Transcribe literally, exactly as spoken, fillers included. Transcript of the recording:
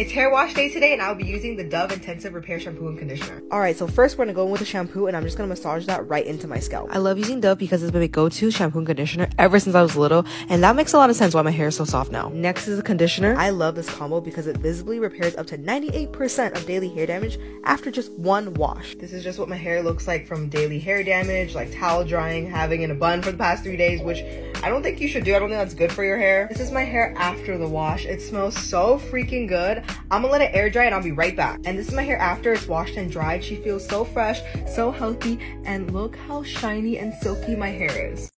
It's hair wash day today and I'll be using the Dove Intensive Repair Shampoo and Conditioner. Alright, so first we're gonna go in with the shampoo and I'm just gonna massage that right into my scalp. I love using Dove because it's been my go-to shampoo and conditioner ever since I was little, and that makes a lot of sense why my hair is so soft now. Next is the conditioner. I love this combo because it visibly repairs up to ninety-eight percent of daily hair damage after just one wash. This is just what my hair looks like from daily hair damage, like towel drying, having in a bun for the past three days, which I don't think you should do. I don't think that's good for your hair. This is my hair after the wash. It smells so freaking good. I'm gonna let it air dry and I'll be right back. And this is my hair after it's washed and dried. She feels so fresh, so healthy, and look how shiny and silky my hair is.